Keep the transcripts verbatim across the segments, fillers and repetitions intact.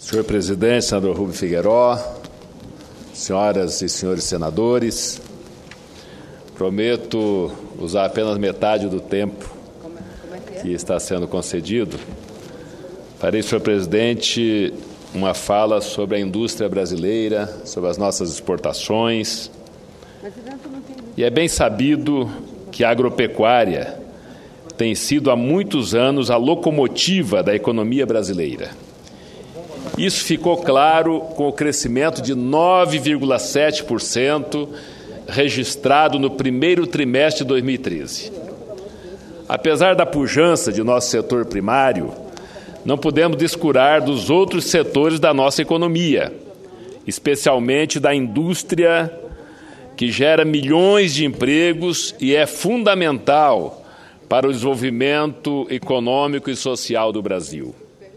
Senhor Presidente, senador Rubem Figueiró, senhoras e senhores senadores, prometo usar apenas metade do tempo que está sendo concedido. Farei, senhor Presidente, uma fala sobre a indústria brasileira, sobre as nossas exportações. E é bem sabido que a agropecuária tem sido há muitos anos a locomotiva da economia brasileira. Isso ficou claro com o crescimento de nove vírgula sete por cento registrado no primeiro trimestre de dois mil e treze. Apesar da pujança de nosso setor primário, não podemos descurar dos outros setores da nossa economia, especialmente da indústria, que gera milhões de empregos e é fundamental para o desenvolvimento econômico e social do Brasil.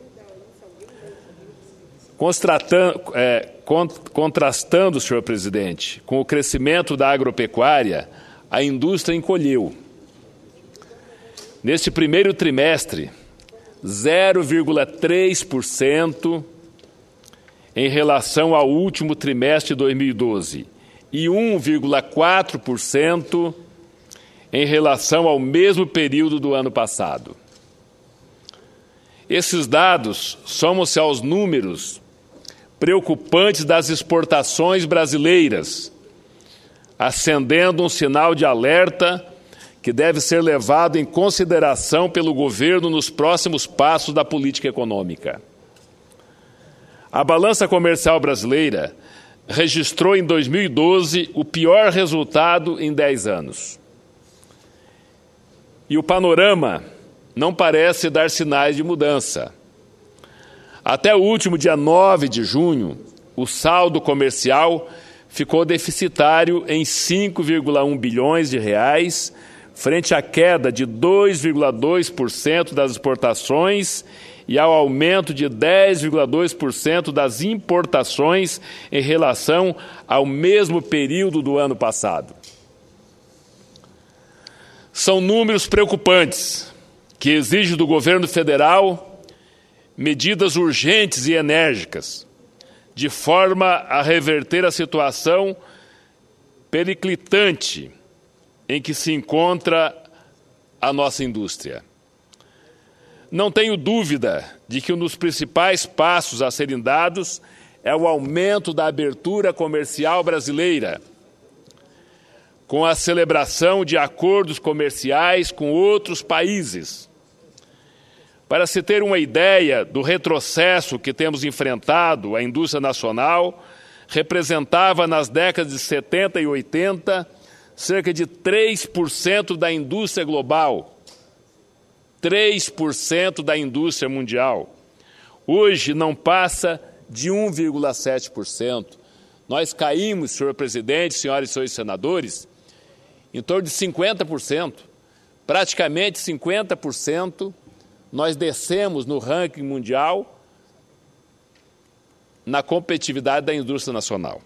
É, contrastando, senhor presidente, com o crescimento da agropecuária, a indústria encolheu. Neste primeiro trimestre, zero vírgula três por cento em relação ao último trimestre de dois mil e doze e um vírgula quatro por cento em relação ao mesmo período do ano passado. Esses dados somam-se aos números preocupantes das exportações brasileiras, acendendo um sinal de alerta que deve ser levado em consideração pelo governo nos próximos passos da política econômica. A balança comercial brasileira registrou em dois mil e doze o pior resultado em dez anos. E o panorama não parece dar sinais de mudança. Até o último dia nove de junho, o saldo comercial ficou deficitário em cinco vírgula um bilhões de reais, frente à queda de dois vírgula dois por cento das exportações e ao aumento de dez vírgula dois por cento das importações em relação ao mesmo período do ano passado. São números preocupantes que exigem do governo federal medidas urgentes e enérgicas, de forma a reverter a situação periclitante em que se encontra a nossa indústria. Não tenho dúvida de que um dos principais passos a serem dados é o aumento da abertura comercial brasileira, com a celebração de acordos comerciais com outros países. Para se ter uma ideia do retrocesso que temos enfrentado, a indústria nacional representava nas décadas de setenta e oitenta cerca de três por cento da indústria global, três por cento da indústria mundial. Hoje não passa de um vírgula sete por cento. Nós caímos, senhor presidente, senhoras e senhores senadores, em torno de cinquenta por cento, praticamente cinquenta por cento. Nós descemos no ranking mundial na competitividade da indústria nacional.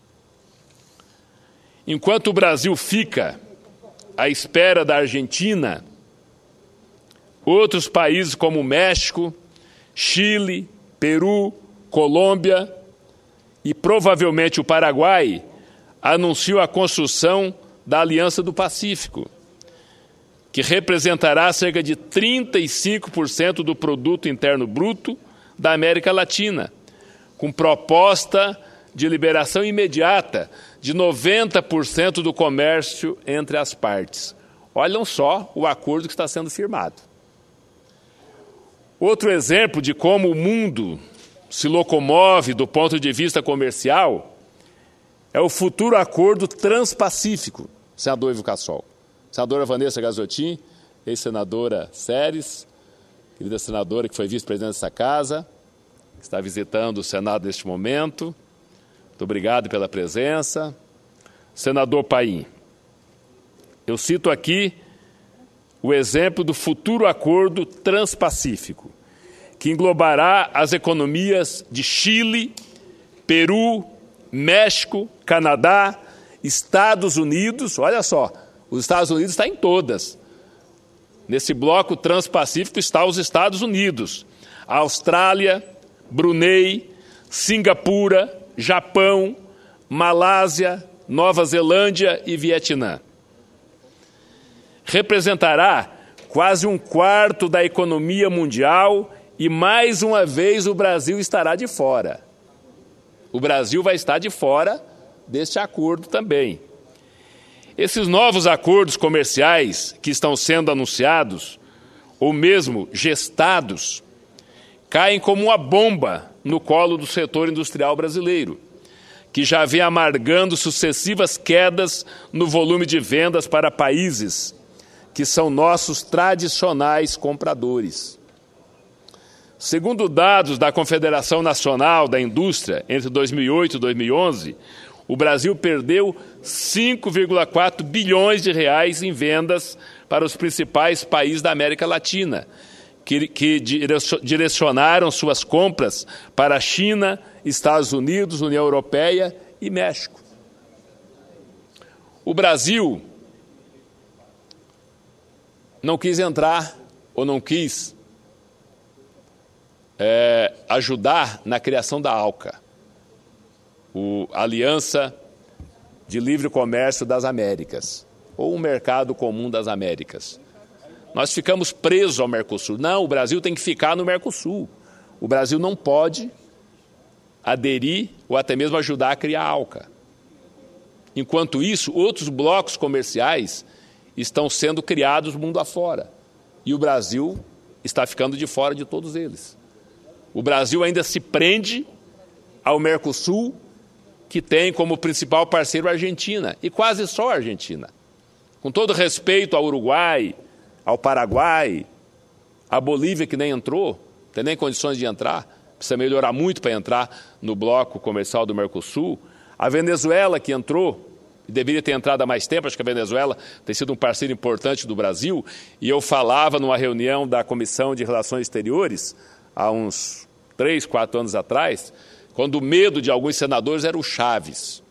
Enquanto o Brasil fica à espera da Argentina, outros países como México, Chile, Peru, Colômbia e provavelmente o Paraguai anunciam a construção da Aliança do Pacífico, que representará cerca de trinta e cinco por cento do produto interno bruto da América Latina, com proposta de liberação imediata de noventa por cento do comércio entre as partes. Olhem só o acordo que está sendo firmado. Outro exemplo de como o mundo se locomove do ponto de vista comercial é o futuro acordo transpacífico, senador Ivo Cassol. Senadora Vanessa Gazzotin, ex-senadora Seres, querida senadora que foi vice-presidente dessa casa, que está visitando o Senado neste momento. Muito obrigado pela presença. Senador Paim, eu cito aqui o exemplo do futuro acordo transpacífico, que englobará as economias de Chile, Peru, México, Canadá, Estados Unidos, olha só, os Estados Unidos estão em todas. Nesse bloco transpacífico estão os Estados Unidos, a Austrália, Brunei, Singapura, Japão, Malásia, Nova Zelândia e Vietnã. Representará quase um quarto da economia mundial e, mais uma vez, o Brasil estará de fora. O Brasil vai estar de fora deste acordo também. Esses novos acordos comerciais que estão sendo anunciados, ou mesmo gestados, caem como uma bomba no colo do setor industrial brasileiro, que já vem amargando sucessivas quedas no volume de vendas para países que são nossos tradicionais compradores. Segundo dados da Confederação Nacional da Indústria, entre dois mil e oito e dois mil e onze, o Brasil perdeu cinco vírgula quatro bilhões de reais em vendas para os principais países da América Latina, que, que direcionaram suas compras para a China, Estados Unidos, União Europeia e México. O Brasil não quis entrar ou não quis é, ajudar na criação da ALCA, o Aliança de Livre Comércio das Américas, ou o Mercado Comum das Américas. Nós ficamos presos ao Mercosul. Não, o Brasil tem que ficar no Mercosul. O Brasil não pode aderir ou até mesmo ajudar a criar a ALCA. Enquanto isso, outros blocos comerciais estão sendo criados mundo afora. E o Brasil está ficando de fora de todos eles. O Brasil ainda se prende ao Mercosul, que tem como principal parceiro a Argentina, e quase só a Argentina. Com todo respeito ao Uruguai, ao Paraguai, à Bolívia, que nem entrou, não tem nem condições de entrar, precisa melhorar muito para entrar no bloco comercial do Mercosul, a Venezuela, que entrou, e deveria ter entrado há mais tempo, acho que a Venezuela tem sido um parceiro importante do Brasil, e eu falava numa reunião da Comissão de Relações Exteriores, há uns três, quatro anos atrás, quando o medo de alguns senadores era o Chaves.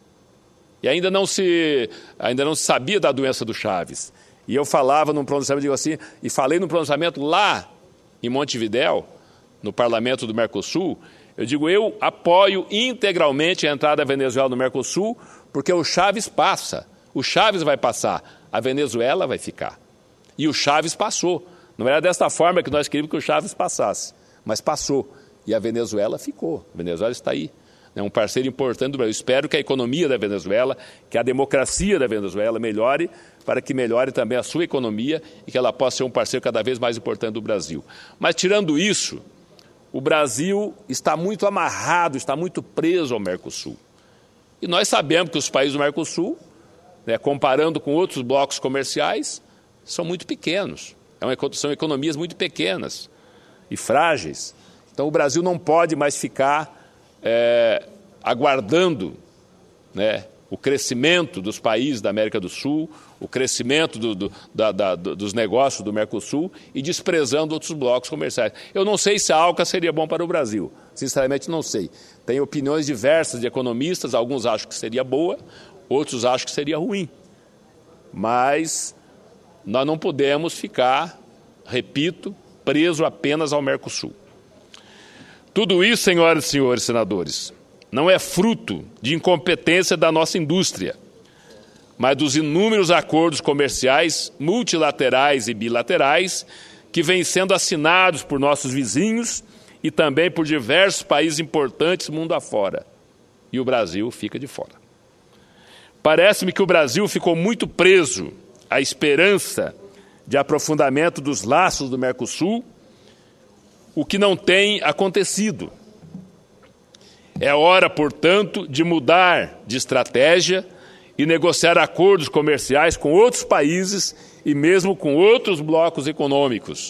E ainda não se, ainda não se sabia da doença do Chaves. E eu falava num pronunciamento, digo assim, e falei num pronunciamento lá em Montevidéu, no parlamento do Mercosul, eu digo, eu apoio integralmente a entrada da Venezuela no Mercosul, porque o Chaves passa, o Chaves vai passar, a Venezuela vai ficar. E o Chaves passou. Não era desta forma que nós queríamos que o Chaves passasse, mas passou. E a Venezuela ficou. A Venezuela está aí. É um parceiro importante do Brasil. Espero que a economia da Venezuela, que a democracia da Venezuela melhore, para que melhore também a sua economia e que ela possa ser um parceiro cada vez mais importante do Brasil. Mas, tirando isso, o Brasil está muito amarrado, está muito preso ao Mercosul. E nós sabemos que os países do Mercosul, né, comparando com outros blocos comerciais, são muito pequenos. É uma, são economias muito pequenas e frágeis. Então, o Brasil não pode mais ficar é, aguardando, né, o crescimento dos países da América do Sul, o crescimento do, do, da, da, dos negócios do Mercosul e desprezando outros blocos comerciais. Eu não sei se a ALCA seria bom para o Brasil. Sinceramente, não sei. Tem opiniões diversas de economistas, alguns acham que seria boa, outros acham que seria ruim. Mas nós não podemos ficar, repito, preso apenas ao Mercosul. Tudo isso, senhoras e senhores senadores, não é fruto de incompetência da nossa indústria, mas dos inúmeros acordos comerciais multilaterais e bilaterais que vêm sendo assinados por nossos vizinhos e também por diversos países importantes mundo afora. E o Brasil fica de fora. Parece-me que o Brasil ficou muito preso à esperança de aprofundamento dos laços do Mercosul, o que não tem acontecido. É hora, portanto, de mudar de estratégia e negociar acordos comerciais com outros países e mesmo com outros blocos econômicos.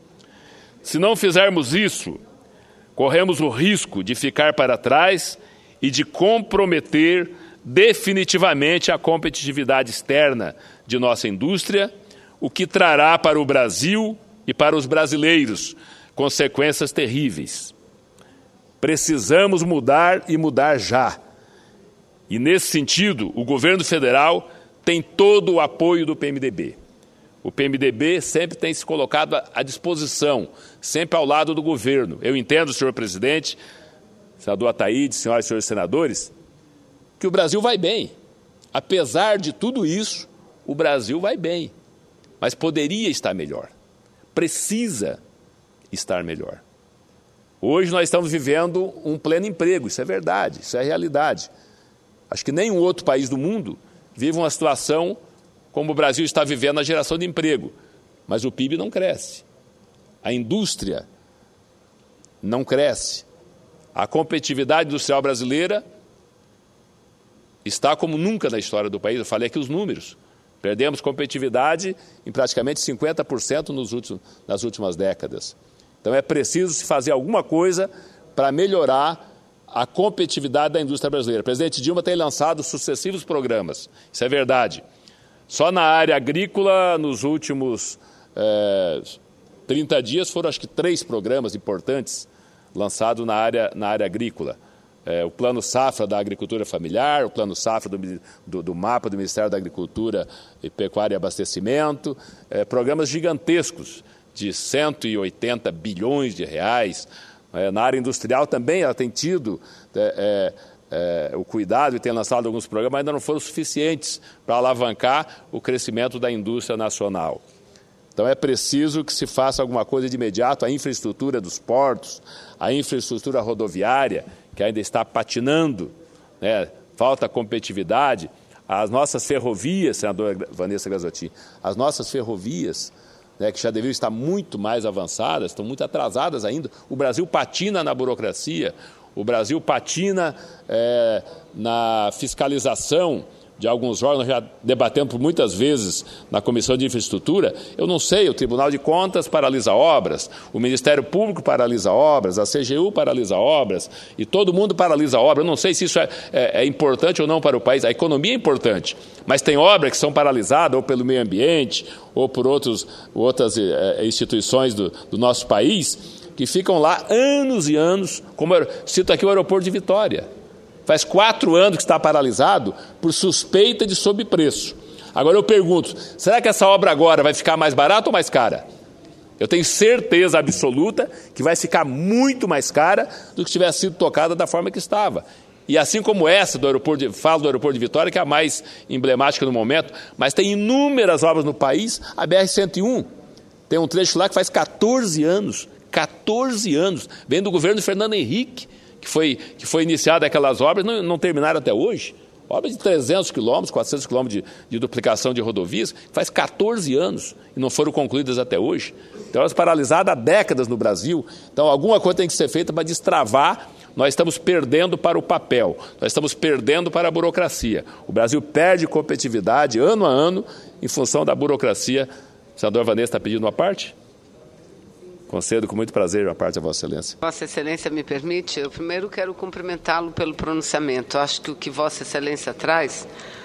Se não fizermos isso, corremos o risco de ficar para trás e de comprometer definitivamente a competitividade externa de nossa indústria, o que trará para o Brasil e para os brasileiros consequências terríveis. Precisamos mudar e mudar já. E, nesse sentido, o governo federal tem todo o apoio do P M D B. O P M D B sempre tem se colocado à disposição, sempre ao lado do governo. Eu entendo, senhor presidente, senador Ataíde, senhoras e senhores senadores, que o Brasil vai bem. Apesar de tudo isso, o Brasil vai bem, mas poderia estar melhor. Precisa estar melhor. Hoje nós estamos vivendo um pleno emprego, isso é verdade, isso é realidade. Acho que nenhum outro país do mundo vive uma situação como o Brasil está vivendo na geração de emprego, mas o P I B não cresce, a indústria não cresce, a competitividade industrial brasileira está como nunca na história do país. Eu falei aqui os números. Perdemos competitividade em praticamente cinquenta por cento nos últimos, nas últimas décadas. Então é preciso se fazer alguma coisa para melhorar a competitividade da indústria brasileira. O presidente Dilma tem lançado sucessivos programas, isso é verdade. Só na área agrícola, nos últimos é, trinta dias, foram acho que três programas importantes lançados na área, na área agrícola. É, o Plano Safra da Agricultura Familiar, o Plano Safra do, do, do mapa do Ministério da Agricultura e Pecuária e Abastecimento, é, programas gigantescos de cento e oitenta bilhões de reais. É, na área industrial também ela tem tido é, é, o cuidado e tem lançado alguns programas, mas ainda não foram suficientes para alavancar o crescimento da indústria nacional. Então é preciso que se faça alguma coisa de imediato. A infraestrutura dos portos, a infraestrutura rodoviária, que ainda está patinando, né? Falta competitividade. As nossas ferrovias, senadora Vanessa Graziotin, as nossas ferrovias, né, que já deveriam estar muito mais avançadas, estão muito atrasadas ainda. O Brasil patina na burocracia, o Brasil patina é, na fiscalização de alguns órgãos, já debatemos por muitas vezes na Comissão de Infraestrutura. Eu não sei, o Tribunal de Contas paralisa obras, o Ministério Público paralisa obras, a C G U paralisa obras, e todo mundo paralisa obras. Eu não sei se isso é, é, é importante ou não para o país. A economia é importante, mas tem obras que são paralisadas ou pelo meio ambiente ou por outros, outras é, instituições do, do nosso país, que ficam lá anos e anos, como eu cito aqui o aeroporto de Vitória. Faz quatro anos que está paralisado por suspeita de sobrepreço. Agora eu pergunto, será que essa obra agora vai ficar mais barata ou mais cara? Eu tenho certeza absoluta que vai ficar muito mais cara do que tivesse sido tocada da forma que estava. E assim como essa do aeroporto de, falo do aeroporto de Vitória, que é a mais emblemática no momento, mas tem inúmeras obras no país. A B R cento e um tem um trecho lá que faz quatorze anos, quatorze anos, vem do governo Fernando Henrique, que foi, que foi iniciada aquelas obras, não, não terminaram até hoje. Obras de trezentos quilômetros, quatrocentos quilômetros de, de duplicação de rodovias, faz quatorze anos e não foram concluídas até hoje. Então, elas paralisadas há décadas no Brasil. Então, alguma coisa tem que ser feita para destravar. Nós estamos perdendo para o papel, nós estamos perdendo para a burocracia. O Brasil perde competitividade ano a ano em função da burocracia. O senador Vanessa está pedindo uma parte? Concedo com muito prazer a parte da Vossa Excelência. Vossa Excelência me permite? Eu primeiro quero cumprimentá-lo pelo pronunciamento. Acho que o que Vossa Excelência traz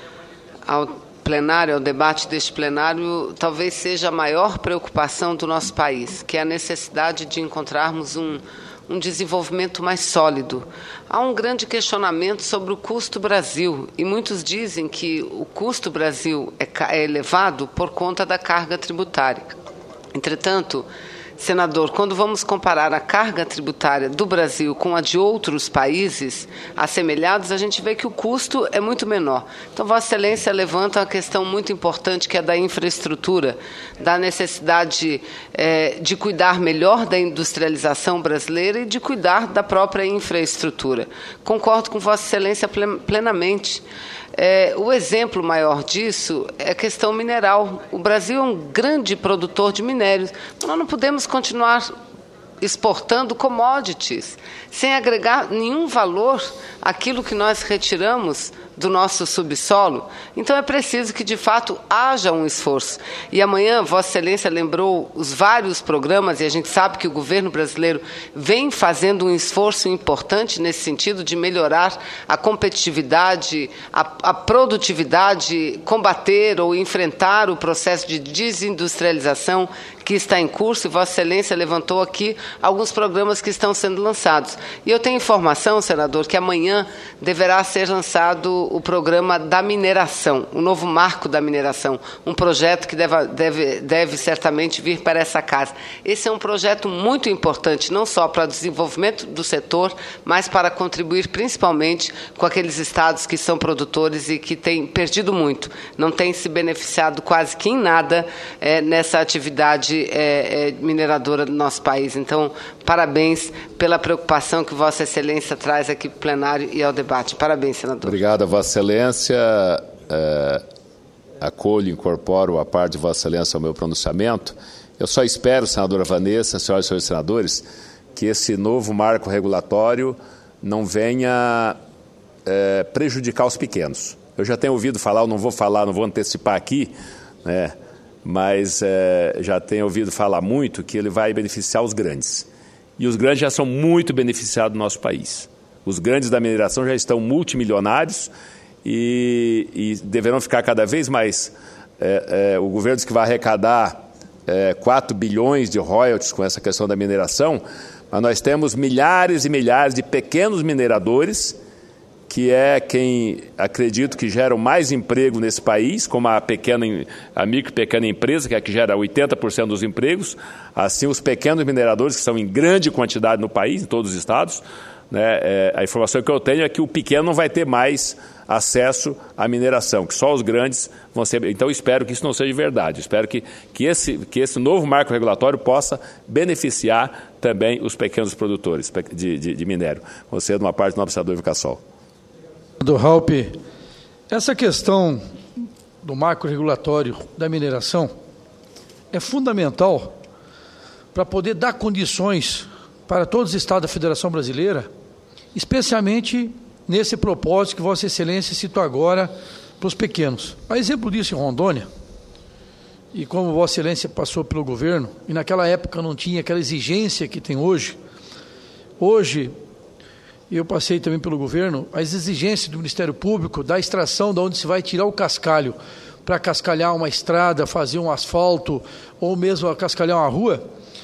ao plenário, ao debate deste plenário, talvez seja a maior preocupação do nosso país, que é a necessidade de encontrarmos um, um desenvolvimento mais sólido. Há um grande questionamento sobre o custo Brasil, e muitos dizem que o custo Brasil é, é elevado por conta da carga tributária. Entretanto, senador, quando vamos comparar a carga tributária do Brasil com a de outros países assemelhados, a gente vê que o custo é muito menor. Então, Vossa Excelência levanta uma questão muito importante, que é da infraestrutura, da necessidade eh, de cuidar melhor da industrialização brasileira e de cuidar da própria infraestrutura. Concordo com Vossa Excelência plenamente. É, o exemplo maior disso é a questão mineral. O Brasil é um grande produtor de minérios. Nós não podemos continuar exportando commodities sem agregar nenhum valor àquilo que nós retiramos do nosso subsolo. Então é preciso que, de fato, haja um esforço. E amanhã, Vossa Excelência lembrou os vários programas, e a gente sabe que o governo brasileiro vem fazendo um esforço importante nesse sentido de melhorar a competitividade, a, a produtividade, combater ou enfrentar o processo de desindustrialização que está em curso, e Vossa Excelência levantou aqui alguns programas que estão sendo lançados. E eu tenho informação, senador, que amanhã deverá ser lançado o programa da mineração, o novo marco da mineração, um projeto que deve, deve, deve certamente vir para essa casa. Esse é um projeto muito importante, não só para o desenvolvimento do setor, mas para contribuir principalmente com aqueles estados que são produtores e que têm perdido muito, não têm se beneficiado quase que em nada é, nessa atividade é, é, mineradora do nosso país. Então, parabéns pela preocupação que Vossa Excelência traz aqui para o plenário e ao debate. Parabéns, senador. Obrigado, Vossa Excelência. É, acolho e incorporo a parte de Vossa Excelência ao meu pronunciamento. Eu só espero, senadora Vanessa, senhoras e senhores senadores, que esse novo marco regulatório não venha é, prejudicar os pequenos. Eu já tenho ouvido falar, eu não vou falar, não vou antecipar aqui, né, mas é, já tenho ouvido falar muito que ele vai beneficiar os grandes. E os grandes já são muito beneficiados no nosso país. Os grandes da mineração já estão multimilionários e, e deverão ficar cada vez mais. É, é, o governo diz que vai arrecadar é, quatro bilhões de royalties com essa questão da mineração, mas nós temos milhares e milhares de pequenos mineradores, que é quem acredito que geram mais emprego nesse país, como a, pequena, a micro e pequena empresa, que é a que gera oitenta por cento dos empregos, assim os pequenos mineradores, que são em grande quantidade no país, em todos os estados, né, é, a informação que eu tenho é que o pequeno não vai ter mais acesso à mineração, que só os grandes vão ser. Então, espero que isso não seja verdade. Espero que, que, esse, que esse novo marco regulatório possa beneficiar também os pequenos produtores de, de, de minério. Você, de uma parte do nobre senador Vicassol. Do Raup, essa questão do marco regulatório da mineração é fundamental para poder dar condições para todos os estados da Federação Brasileira, especialmente nesse propósito que Vossa Excelência citou agora para os pequenos. A exemplo disso em Rondônia, e como Vossa Excelência passou pelo governo, e naquela época não tinha aquela exigência que tem hoje, hoje, eu passei também pelo governo, as exigências do Ministério Público da extração de onde se vai tirar o cascalho para cascalhar uma estrada, fazer um asfalto, ou mesmo cascalhar uma rua,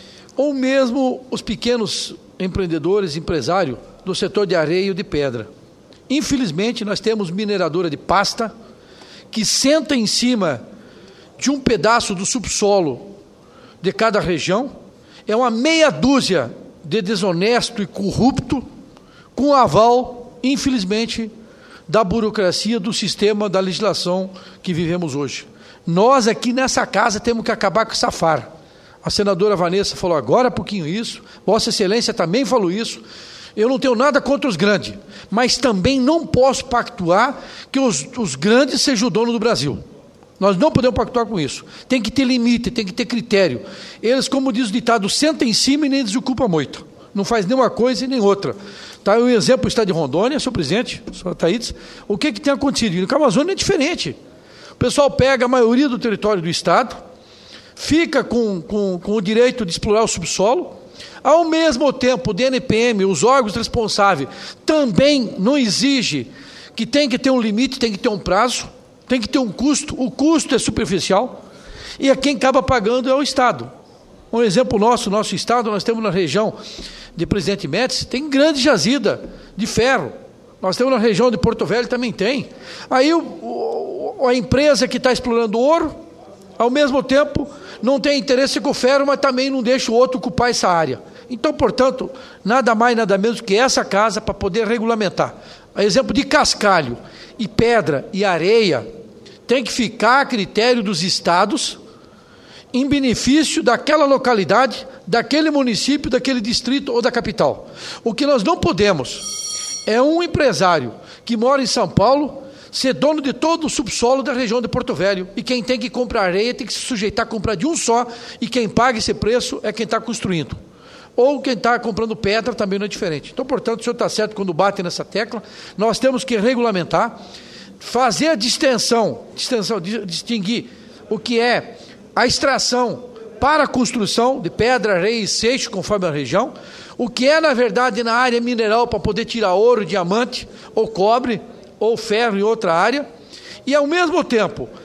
ou mesmo os pequenos empreendedores, empresários do setor de areia e de pedra. Infelizmente, nós temos mineradora de pasta que senta em cima de um pedaço do subsolo de cada região, é uma meia dúzia de desonesto e corrupto, com aval, infelizmente, da burocracia, do sistema, da legislação que vivemos hoje. Nós aqui nessa casa temos que acabar com essa farra. A senadora Vanessa falou agora há pouquinho isso, Vossa Excelência também falou isso. Eu não tenho nada contra os grandes, mas também não posso pactuar que os, os grandes sejam o dono do Brasil. Nós não podemos pactuar com isso. Tem que ter limite, tem que ter critério. Eles, como diz o ditado, sentam em cima e nem desocupam muito. Não faz nem uma coisa e nem outra. Tá, um exemplo, o estado de Rondônia, senhor presidente, senhor Thaídes, o que, que tem acontecido? E no Amazônia é diferente. O pessoal pega a maioria do território do estado, fica com, com, com o direito de explorar o subsolo, ao mesmo tempo o D N P M, os órgãos responsáveis, também não exige que tem que ter um limite, tem que ter um prazo, tem que ter um custo, o custo é superficial, e a quem acaba pagando é o Estado. Um exemplo nosso, nosso Estado, nós temos na região de Presidente Médici, tem grande jazida de ferro. Nós temos na região de Porto Velho, também tem. Aí o, o, a empresa que está explorando ouro, ao mesmo tempo, não tem interesse com o ferro, mas também não deixa o outro ocupar essa área. Então, portanto, nada mais, nada menos que essa casa para poder regulamentar. A exemplo de cascalho e pedra e areia, tem que ficar a critério dos estados, em benefício daquela localidade, daquele município, daquele distrito ou da capital. O que nós não podemos é um empresário que mora em São Paulo ser dono de todo o subsolo da região de Porto Velho, e quem tem que comprar areia tem que se sujeitar a comprar de um só, e quem paga esse preço é quem está construindo. Ou quem está comprando pedra também não é diferente. Então, portanto, o senhor está certo quando bate nessa tecla, nós temos que regulamentar, fazer a distinção, distinção distinguir o que é a extração para a construção de pedra, areia e seixo, conforme a região, o que é, na verdade, na área mineral para poder tirar ouro, diamante, ou cobre, ou ferro em outra área, e, ao mesmo tempo,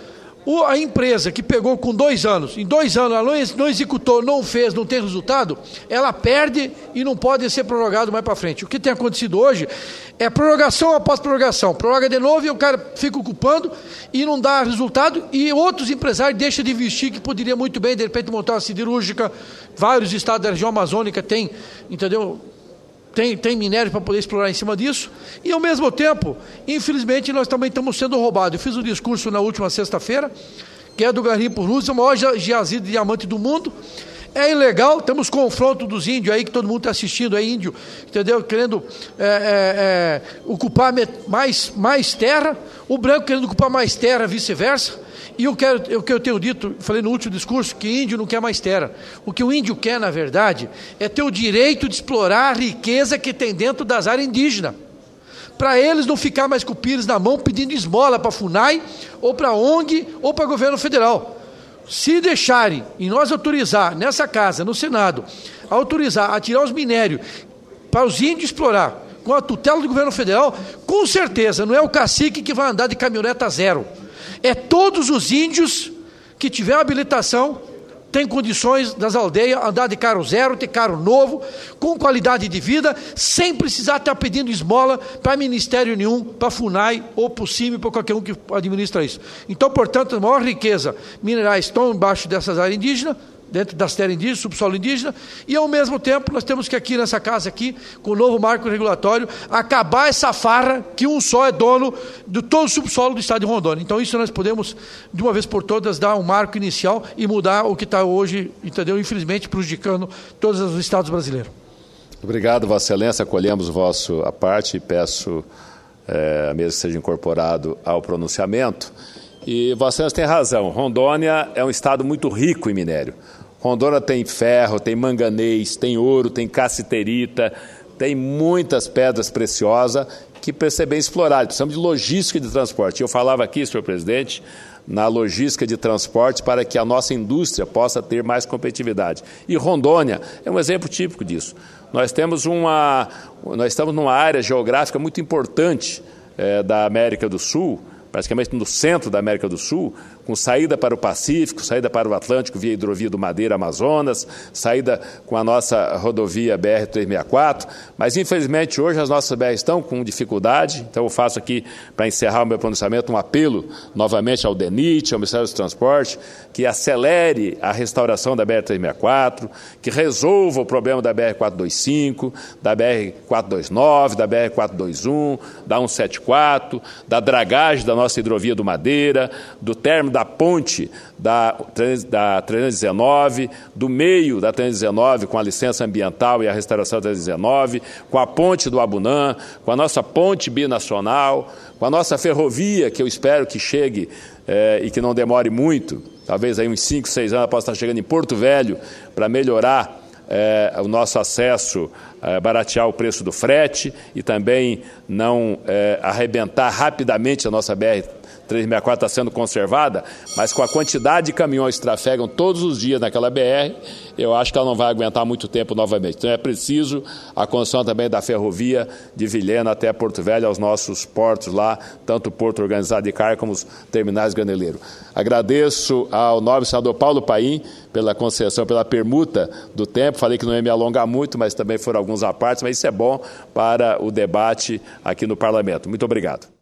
O, a empresa que pegou com dois anos, em dois anos ela não, não executou, não fez, não tem resultado, ela perde e não pode ser prorrogado mais para frente. O que tem acontecido hoje é prorrogação após prorrogação. Prorroga de novo e o cara fica ocupando e não dá resultado, e outros empresários deixam de investir, que poderia muito bem, de repente, montar uma siderúrgica. Vários estados da região amazônica têm, entendeu? Tem, tem minério para poder explorar em cima disso, e ao mesmo tempo, infelizmente, nós também estamos sendo roubados. Eu fiz um discurso na última sexta-feira, que é do Garimpo Rússia, o maior jazido de diamante do mundo. É ilegal, temos confronto dos índios aí, que todo mundo está assistindo aí, índio, entendeu? Querendo é, é, é, ocupar mais, mais terra, o branco querendo ocupar mais terra, vice-versa. E eu quero, o que eu tenho dito, falei no último discurso, que índio não quer mais terra. O que o índio quer, na verdade, é ter o direito de explorar a riqueza que tem dentro das áreas indígenas. Para eles não ficar mais com o pires na mão pedindo esmola para a FUNAI, ou para a ONG, ou para o governo federal. Se deixarem, e nós autorizar, nessa casa, no Senado, autorizar a tirar os minérios para os índios explorar, com a tutela do governo federal, com certeza não é o cacique que vai andar de caminhoneta zero. É todos os índios que tiveram habilitação, têm condições das aldeias, andar de carro zero, ter carro novo, com qualidade de vida, sem precisar estar pedindo esmola para ministério nenhum, para a FUNAI ou para o CIMI, para qualquer um que administra isso. Então, portanto, a maior riqueza minerais estão embaixo dessas áreas indígenas, dentro das terras indígenas, subsolo indígena, e ao mesmo tempo nós temos que aqui nessa casa aqui, com o novo marco regulatório, acabar essa farra que um só é dono de todo o subsolo do estado de Rondônia. Então isso nós podemos, de uma vez por todas, dar um marco inicial e mudar o que está hoje, entendeu? Infelizmente prejudicando todos os estados brasileiros. Obrigado, Vossa Excelência, acolhemos o vosso a parte e peço é, a mesa que seja incorporado ao pronunciamento. E Vossa Excelência tem razão, Rondônia é um estado muito rico em minério. Rondônia tem ferro, tem manganês, tem ouro, tem cassiterita, tem muitas pedras preciosas que precisam ser bem exploradas. Precisamos de logística de transporte. Eu falava aqui, senhor presidente, na logística de transporte para que a nossa indústria possa ter mais competitividade. E Rondônia é um exemplo típico disso. Nós temos uma, nós estamos numa área geográfica muito importante é, da América do Sul, praticamente no centro da América do Sul, com saída para o Pacífico, saída para o Atlântico via hidrovia do Madeira Amazonas, saída com a nossa rodovia B R trezentos e sessenta e quatro, mas infelizmente hoje as nossas B R estão com dificuldade, então eu faço aqui, para encerrar o meu pronunciamento, um apelo novamente ao DENIT, ao Ministério do Transporte, que acelere a restauração da B R trezentos e sessenta e quatro, que resolva o problema da B R quatrocentos e vinte e cinco, da B R quatrocentos e vinte e nove, da B R quatrocentos e vinte e um, da cento e setenta e quatro, da dragagem da nossa hidrovia do Madeira, do término da ponte da, da trezentos e dezenove, do meio da trezentos e dezenove com a licença ambiental e a restauração da trezentos e dezenove, com a ponte do Abunã, com a nossa ponte binacional, com a nossa ferrovia, que eu espero que chegue eh, e que não demore muito, talvez aí uns cinco, seis anos ela possa estar chegando em Porto Velho para melhorar É, o nosso acesso, é, baratear o preço do frete e também não é, arrebentar rapidamente a nossa B R trezentos e sessenta e quatro está sendo conservada, mas com a quantidade de caminhões que trafegam todos os dias naquela B R, eu acho que ela não vai aguentar muito tempo novamente. Então é preciso a construção também da ferrovia de Vilhena até Porto Velho, aos nossos portos lá, tanto o Porto Organizado de Carga como os terminais graneleiros. Agradeço ao nobre senador Paulo Paim pela concessão, pela permuta do tempo. Falei que não ia me alongar muito, mas também foram alguns apartes, mas isso é bom para o debate aqui no Parlamento. Muito obrigado.